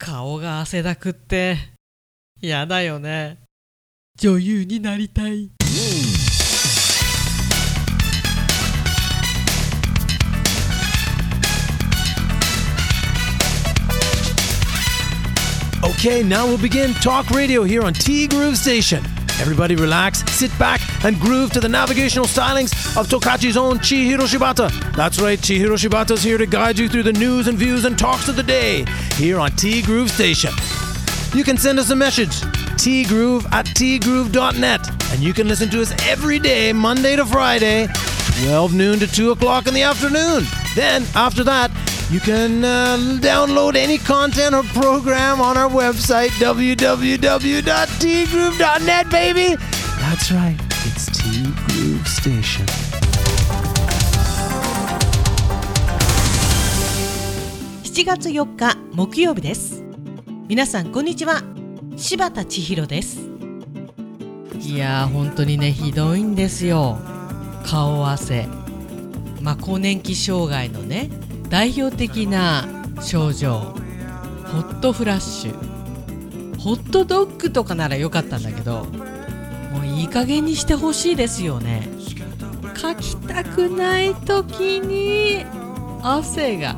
顔が汗だくってやだよね。女優になりたい。 Okay, now we'll begin Talk Radio here on T Groove Station. Everybody relax, sit back, and groove to the navigational stylings of Tokachi's own Chihiro Shibata. That's right, Chihiro Shibata's here to guide you through the news and views and talks of the day here on T Groove Station. You can send us a message, tgroove@tgroove.net, and you can listen to us every day, Monday to Friday, 12 noon to 2 o'clock in the afternoon. Then, after that, you can download any content or program on our website, www.tgroove.net, baby. That's right, it's T Groove Station. 7月4日木曜日です。皆さんこんにちは。柴田千尋です。 いやー本当にね、ひどいんですよ。顔汗。更年期障害のね、代表的な症状、ホットフラッシュ。ホットドッグとかならよかったんだけど、もういい加減にしてほしいですよね。かきたくない時に汗が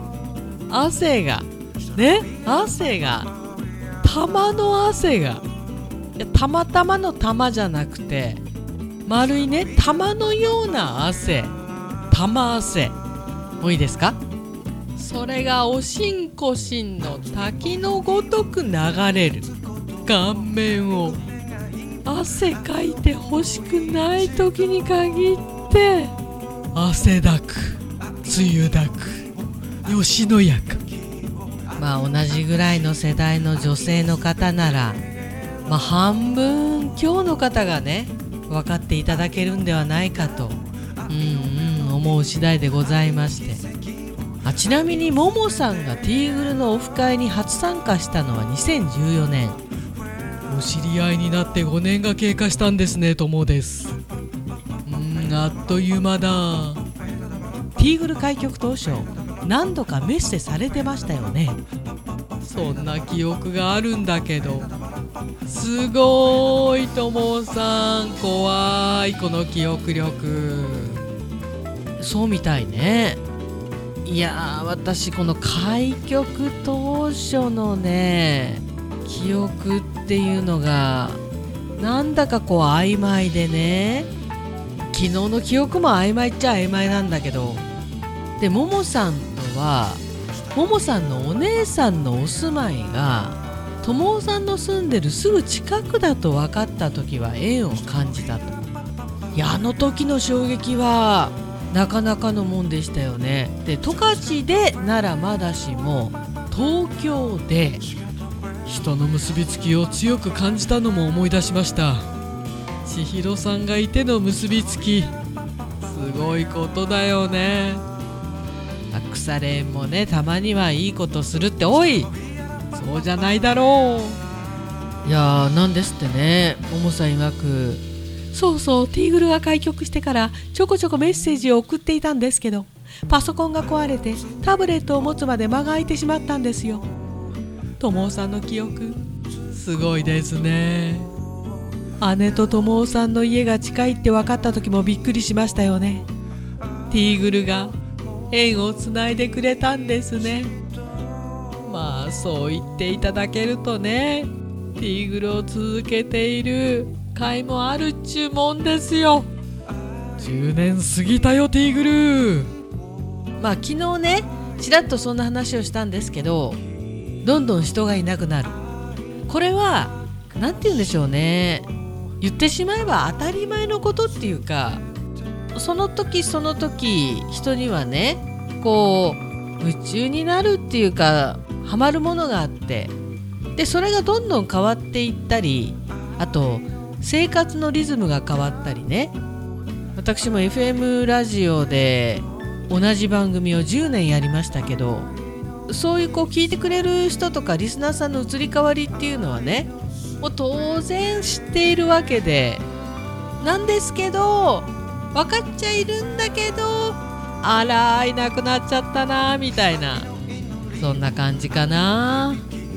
玉の汗が、たまたまの玉じゃなくて丸いね、玉のような汗、玉汗。もういいですか？それがおしんこしんの滝のごとく流れる顔面を汗かいて欲しくない時に限って汗だく、梅雨だく、吉野家か。同じぐらいの世代の女性の方なら、半分今日の方がね分かっていただけるんではないかと思う次第でございまして、ちなみにももさんがティーグルのオフ会に初参加したのは2014年。お知り合いになって5年が経過したんですね、ともです。あっという間だ。 ティーグル開局当初何度かメッセされてましたよね。 そんな記憶があるんだけど、すごいともさん、怖いこの記憶力。そうみたいね。いや私この開局当初のね記憶っていうのがなんだか曖昧でね、昨日の記憶も曖昧っちゃ曖昧なんだけど、でももさんとはももさんのお姉さんのお住まいがともさんの住んでるすぐ近くだと分かった時は縁を感じたと。いやあの時の衝撃はなかなかのもんでしたよね。で十勝でならまだしも東京で人の結びつきを強く感じたのも思い出しました。千尋さんがいての結びつき、すごいことだよね。腐れ縁もね、たまにはいいことするって、おいそうじゃないだろう。いやなんですってね、ももさん曰く、 そうそう、ティーグルが開局してからちょこちょこメッセージを送っていたんですけど、パソコンが壊れてタブレットを持つまで間が空いてしまったんですよ。 ともさんの記憶すごいですね。姉とともさんの家が近いって分かった時もびっくりしましたよね。ティーグルが縁をつないでくれたんですね。そう言っていただけるとね、ティーグルを続けている甲斐もあるっちゅうもんですよ。10年過ぎたよティーグル。昨日ねちらっとそんな話をしたんですけど、どんどん人がいなくなる。これはなんて言うんでしょうね、言ってしまえば当たり前のことっていうか、その時その時人にはね夢中になるっていうかハマるものがあって、でそれがどんどん変わっていったり、あと生活のリズムが変わったりね。私も FM ラジオで同じ番組を10年やりましたけど、そういう聞いてくれる人とかリスナーさんの移り変わりっていうのはね、もう当然知っているわけでなんですけど、分かっちゃいるんだけど、あらいなくなっちゃったなみたいな、そんな感じかな。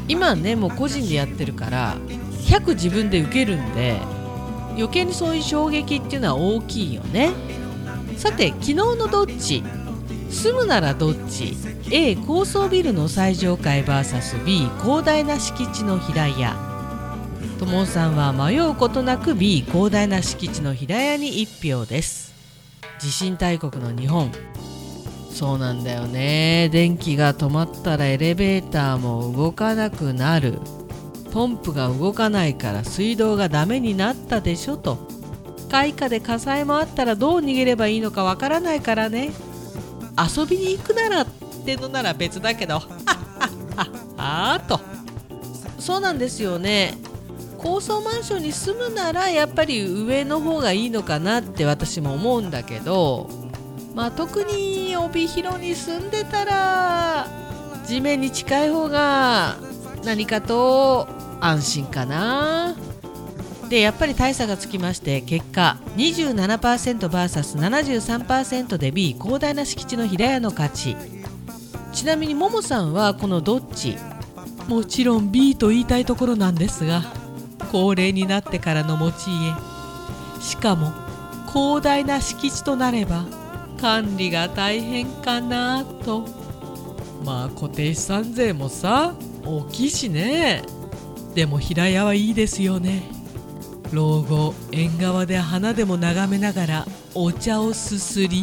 今ねもう個人でやってるから100自分で受けるんで、余計にそういう衝撃っていうのは大きいよね。さて昨日のどっち、住むならどっち、 A 高層ビルの最上階 vs B 広大な敷地の平屋。友さんは迷うことなく B 広大な敷地の平屋に1票です。地震大国の日本、そうなんだよね。電気が止まったらエレベーターも動かなくなる、ポンプが動かないから水道がダメになったでしょと。開花で火災もあったらどう逃げればいいのかわからないからね。遊びに行くならってのなら別だけどと。そうなんですよね。高層マンションに住むならやっぱり上の方がいいのかなって私も思うんだけど、特に帯広に住んでたら地面に近い方が何かと安心かな。でやっぱり大差がつきまして、結果 27%vs73% で B 広大な敷地の平屋の勝ち。ちなみにももさんはこのどっち？ もちろん B と言いたいところなんですが、高齢になってからの持ち家、しかも広大な敷地となれば管理が大変かなと。固定資産税もさ大きいしね。でも平屋はいいですよね。老後縁側で花でも眺めながらお茶をすすり、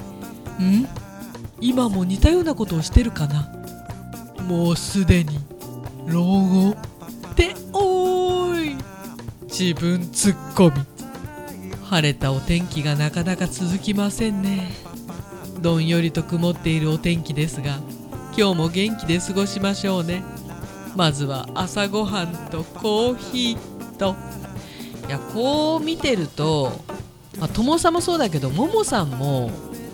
今も似たようなことをしてるかな。もうすでに老後っておーい、自分ツッコミ。晴れたお天気がなかなか続きませんね。どんよりと曇っているお天気ですが、今日も元気で過ごしましょうね。まずは朝ごはんとコーヒーと。いやこう見てると、友さんもそうだけどももさんも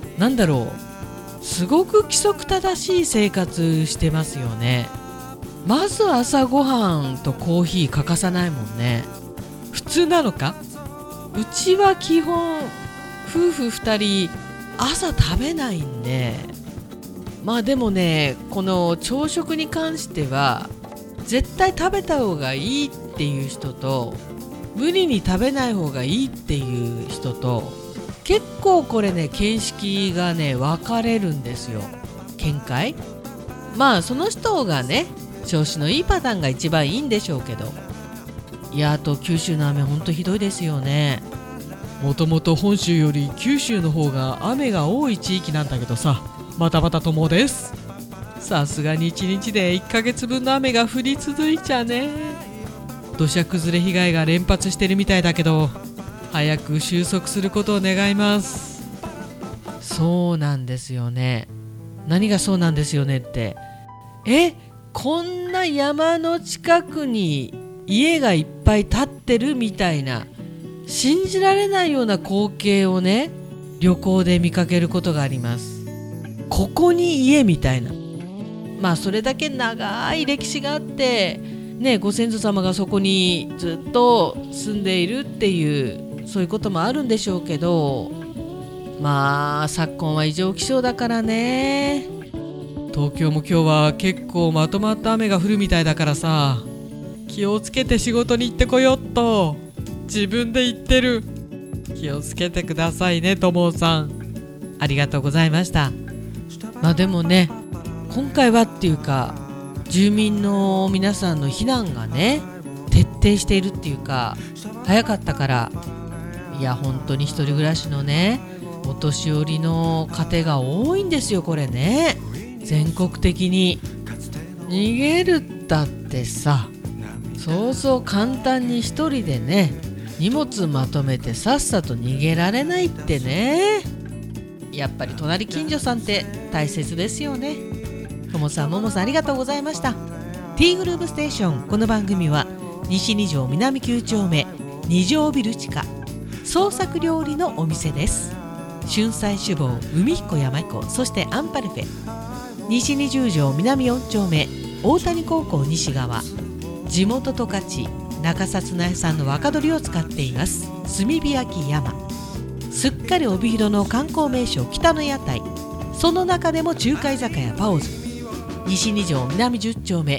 すごく規則正しい生活してますよね。まず朝ごはんとコーヒー欠かさないもんね。普通なのか？うちは基本夫婦2人朝食べないんで、でもね、この朝食に関しては絶対食べた方がいいっていう人と無理に食べない方がいいっていう人と、結構これね見識がね分かれるんですよ。見解、その人がね調子のいいパターンが一番いいんでしょうけど。いや、あと九州の雨ほんとひどいですよね。 もともと本州より九州の方が雨が多い地域なんだけどさ、またまた友です。さすがに1日で1ヶ月分の雨が降り続いちゃね。土砂崩れ被害が連発してるみたいだけど、早く収束することを願います。 そうなんですよね。何がそうなんですよねって、こんな山の近くに家がいっぱい建ってるみたいな信じられないような光景をね旅行で見かけることがあります。ここに家みたいな、それだけ長い歴史があってね、ご先祖様がそこにずっと住んでいるっていうそういうこともあるんでしょうけど、昨今は異常気象だからね。 東京も今日は結構まとまった雨が降るみたいだからさ、気をつけて仕事に行ってこよっと自分で言ってる。気をつけてくださいね、ともさん。 ありがとうございました。でもね、今回はっていうか住民の皆さんの避難がね徹底しているっていうか早かったから、いや本当に一人暮らしのねお年寄りの家庭が多いんですよ。これね全国的に。逃げるったってさ、そうそう簡単に一人でね荷物まとめてさっさと逃げられないってね。やっぱり隣近所さんって大切ですよね。ともさん、ももさん、ありがとうございました。 T グループステーション。この番組は西2条南9丁目2条ビル地下創作料理のお店です。春菜酒坊、海彦山彦、そしてアンパルフェ。西20条南4丁目大谷高校西側、地元十勝中札内産の若鶏を使っています炭火焼き山。すっかり帯広の観光名所北の屋台、その中でも中華居酒屋パオズ。西2条南10丁目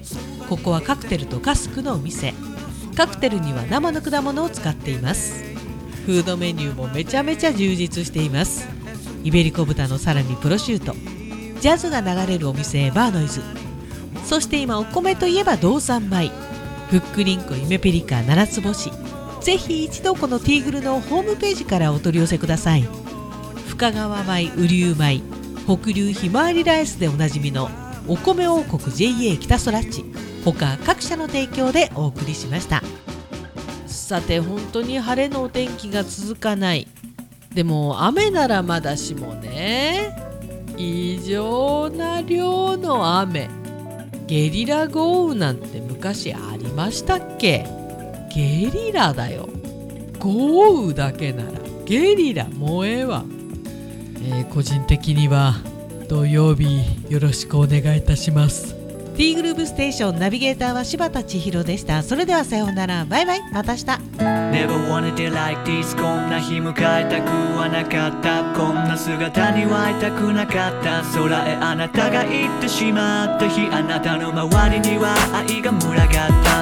ここはカクテルとカスクのお店。カクテルには生の果物を使っています。フードメニューもめちゃめちゃ充実しています。イベリコ豚のサラミ、プロシュート、ジャズが流れるお店バーノイズ、そして今お米といえば道産米、ふっくりんこゆめぴりか7つ星。ぜひ一度このティーグルのホームページからお取り寄せください。深川米、雨竜米、北流ひまわりライスでおなじみのお米王国 JA 北そらっち、他各社の提供でお送りしました。さて、本当に晴れのお天気が続かない。でも雨ならまだしもね、異常な量の雨、ゲリラ豪雨なんて昔ありましたっけ？ゲリラだよ。豪雨だけならゲリラ、もうええわ。個人的には土曜日よろしくお願いいたします。ティーグルーブステーションナビゲーターは柴田千尋でした。それではさようなら、バイバイ、また明日。 Never wanted it like this こんな日迎えたくはなかった、こんな姿には会いたくなかった。空へあなたが行ってしまった日、あなたの周りには愛が群がった。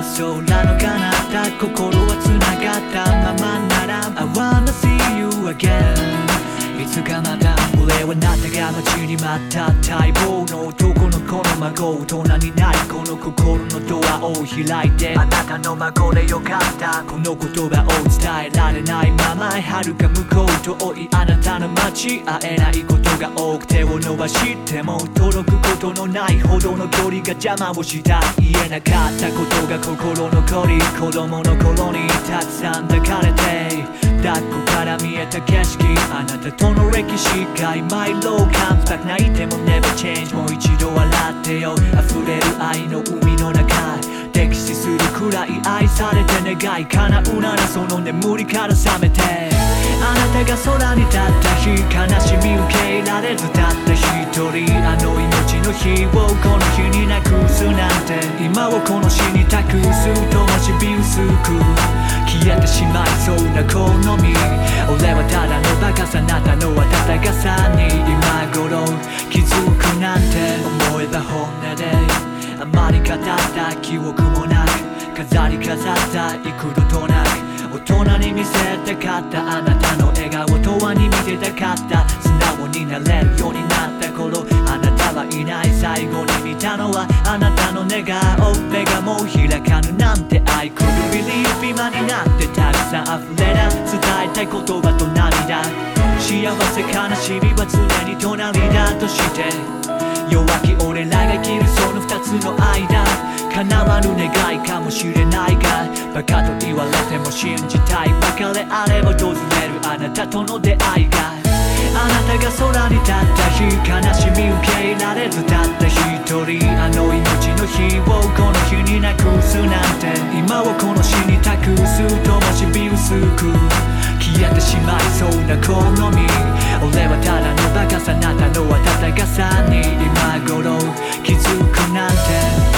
空の彼方、心はつながったままなら I wanna see you again。いつかまた俺はあなたが待ちに待った待望の男の子の孫、大人になりこの心のドアを開いて、あなたの孫でよかった。この言葉を伝えられないまま遥か向こう遠いあなたの街、会えないことが多く手を伸ばしても届くことのないほどの距離が邪魔をした。言えなかったことが心残り、子供の頃にたくさん抱かれて抱っこから見えた景色、あなたとの歴史が今色を感じたく泣いても Never change もう一度笑ってよ、溢れる愛の海の中溺死するくらい愛されて願い叶うならその眠りから覚めて、あなたが空に立った日、悲しみ受け入れられずたった一人、あの命の日をこの日になくすなんて、今をこの死に託す灯火薄く消えてしまいそうな好み、俺はただのバカさ、あなたの温かさに今頃気づくなんて、思えば本音であまり語った記憶もなく、飾り飾った幾度となく大人に見せたかったあなたの笑顔とはに見てたかった。素直になれるようになった頃、あなたはいない最後に見たのはあなたの寝顔、目がもう開かぬなんて I couldn't believe 今になってたくさん溢れる伝えたい言葉と涙、幸せ悲しみは常に隣だとして、弱き俺らが生きるその二つの間、叶わぬ願いかもしれないが、バカと言われても信じたい、別れあれば訪れるあなたとの出会いが、あなたが空に立った日、悲しみ受け入れられずたった一人、あの命の日をこの日になくすなんて、今をこの死に託す灯火薄く消えてしまいそうな好み、俺はただのバカさ、あなたの温かさに今頃気づくなんて。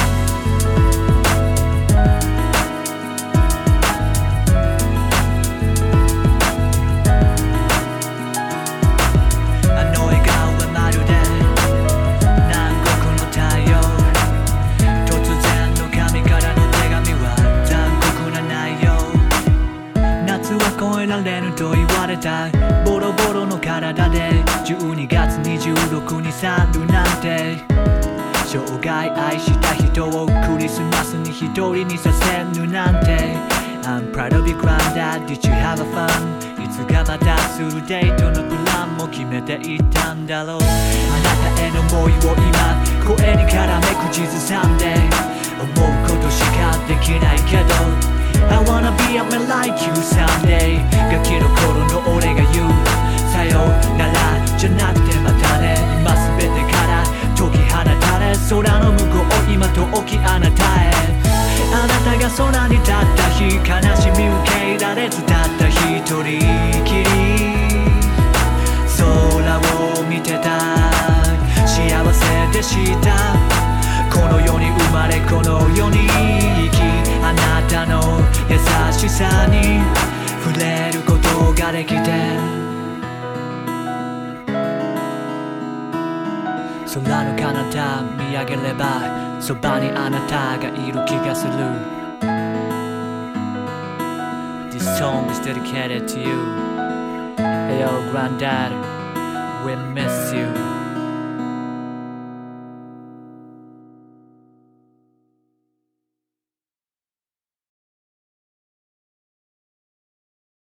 と言われたボロボロの体で12月26に去るなんて、生涯愛した人をクリスマスに一人にさせるなんて、 I'm proud of you granddad, did you have a fun? いつかまたするデートのプランも決めていたんだろう。あなたへの思いを今声に絡め口ずさんで、思うことしかできないけどI wanna be a man like you someday ガキの頃の俺が言うさよならじゃなくてまたね、今全てから解き放たれ空の向こう今遠きあなたへ、あなたが空に立った日、悲しみ受け入れられずたった一人きり空を見てた、幸せでしたこの世に生まれこの世に生き、あなたの優しさに触れることができて、空の彼方見見上げればそばにあなたがいる気がする This song is dedicated to you Hey yo granddad We miss you